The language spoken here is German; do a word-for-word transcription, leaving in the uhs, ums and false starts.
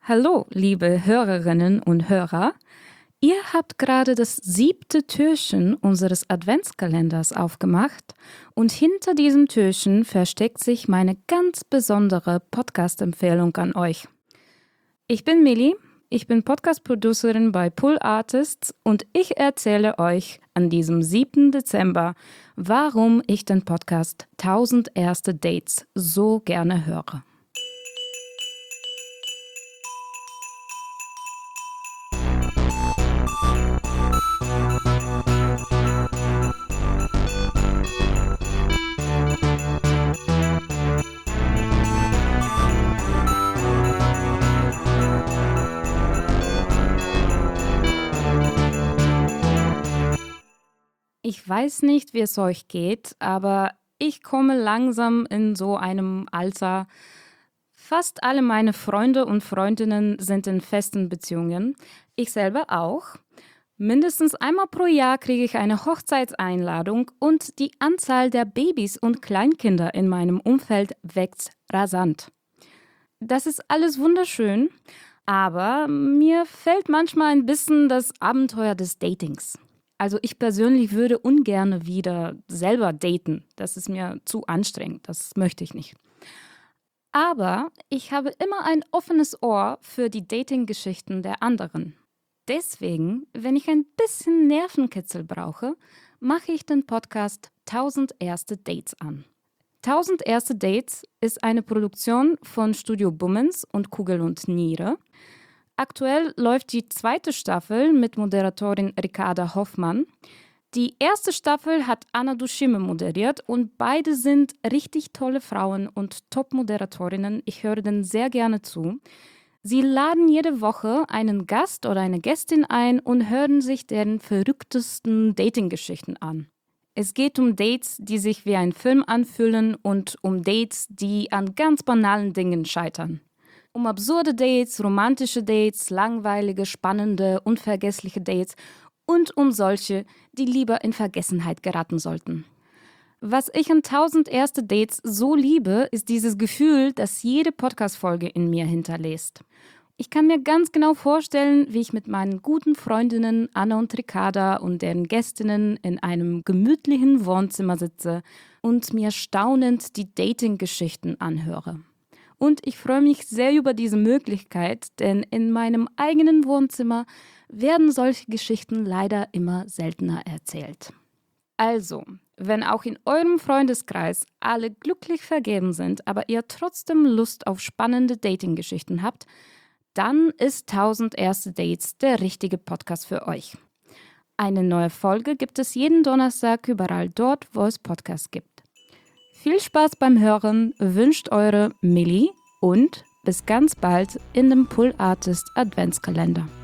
Hallo, liebe Hörerinnen und Hörer. Ihr habt gerade das siebte Türchen unseres Adventskalenders aufgemacht und hinter diesem Türchen versteckt sich meine ganz besondere Podcast-Empfehlung an euch. Ich bin Millie, ich bin Podcast-Producerin bei Pull Artists und ich erzähle euch an diesem siebten Dezember, warum ich den Podcast tausend erste Dates so gerne höre. Ich weiß nicht, wie es euch geht, aber ich komme langsam in so einem Alter. Fast alle meine Freunde und Freundinnen sind in festen Beziehungen. Ich selber auch. Mindestens einmal pro Jahr kriege ich eine Hochzeitseinladung und die Anzahl der Babys und Kleinkinder in meinem Umfeld wächst rasant. Das ist alles wunderschön, aber mir fehlt manchmal ein bisschen das Abenteuer des Datings. Also ich persönlich würde ungern wieder selber daten. Das ist mir zu anstrengend, das möchte ich nicht. Aber ich habe immer ein offenes Ohr für die Dating-Geschichten der anderen. Deswegen, wenn ich ein bisschen Nervenkitzel brauche, mache ich den Podcast tausend erste Dates an. tausend erste Dates ist eine Produktion von Studio Bummens und Kugel und Niere. Aktuell läuft die zweite Staffel mit Moderatorin Ricarda Hoffmann. Die erste Staffel hat Anna Dushime moderiert und beide sind richtig tolle Frauen und Top-Moderatorinnen. Ich höre denen sehr gerne zu. Sie laden jede Woche einen Gast oder eine Gästin ein und hören sich deren verrücktesten Dating-Geschichten an. Es geht um Dates, die sich wie ein Film anfühlen und um Dates, die an ganz banalen Dingen scheitern. Um absurde Dates, romantische Dates, langweilige, spannende, unvergessliche Dates und um solche, die lieber in Vergessenheit geraten sollten. Was ich an tausend erste Dates so liebe, ist dieses Gefühl, das jede Podcast-Folge in mir hinterlässt. Ich kann mir ganz genau vorstellen, wie ich mit meinen guten Freundinnen Anna und Ricarda und deren Gästinnen in einem gemütlichen Wohnzimmer sitze und mir staunend die Dating-Geschichten anhöre. Und ich freue mich sehr über diese Möglichkeit, denn in meinem eigenen Wohnzimmer werden solche Geschichten leider immer seltener erzählt. Also, wenn auch in eurem Freundeskreis alle glücklich vergeben sind, aber ihr trotzdem Lust auf spannende Dating-Geschichten habt, dann ist tausend erste Dates der richtige Podcast für euch. Eine neue Folge gibt es jeden Donnerstag überall dort, wo es Podcasts gibt. Viel Spaß beim Hören wünscht eure Millie und bis ganz bald in dem Pull Artist Adventskalender.